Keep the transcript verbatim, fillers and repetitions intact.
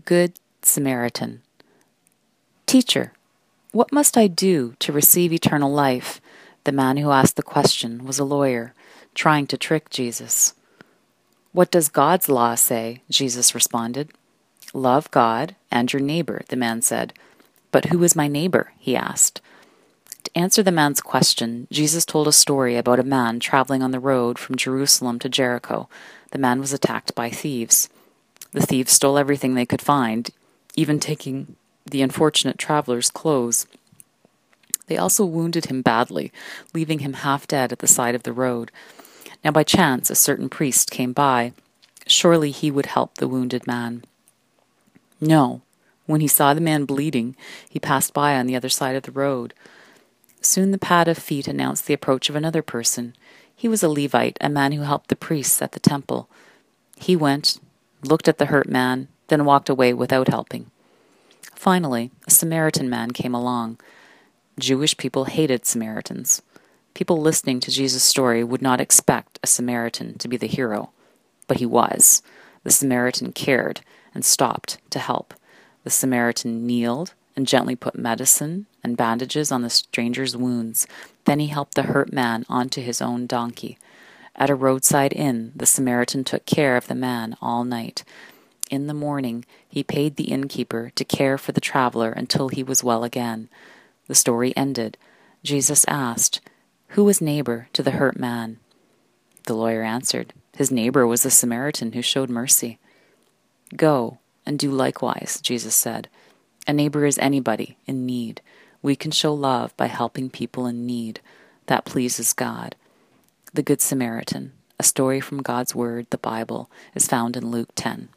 Good Samaritan. Teacher, what must I do to receive eternal life? The man who asked the question was a lawyer, trying to trick Jesus. What does God's law say? Jesus responded. Love God and your neighbor, the man said. But who is my neighbor? He asked. To answer the man's question, Jesus told a story about a man traveling on the road from Jerusalem to Jericho. The man was attacked by thieves. The thieves stole everything they could find, even taking the unfortunate traveler's clothes. They also wounded him badly, leaving him half dead at the side of the road. Now by chance a certain priest came by. Surely he would help the wounded man. No. When he saw the man bleeding, he passed by on the other side of the road. Soon the pad of feet announced the approach of another person. He was a Levite, a man who helped the priests at the temple. He went, looked at the hurt man, then walked away without helping. Finally, a Samaritan man came along. Jewish people hated Samaritans. People listening to Jesus' story would not expect a Samaritan to be the hero. But he was. The Samaritan cared and stopped to help. The Samaritan kneeled and gently put medicine and bandages on the stranger's wounds. Then he helped the hurt man onto his own donkey. At a roadside inn, the Samaritan took care of the man all night. In the morning, he paid the innkeeper to care for the traveler until he was well again. The story ended. Jesus asked, Who was neighbor to the hurt man? The lawyer answered, His neighbor was the Samaritan who showed mercy. Go and do likewise, Jesus said. A neighbor is anybody in need. We can show love by helping people in need. That pleases God. The Good Samaritan, a story from God's Word, the Bible, is found in Luke ten.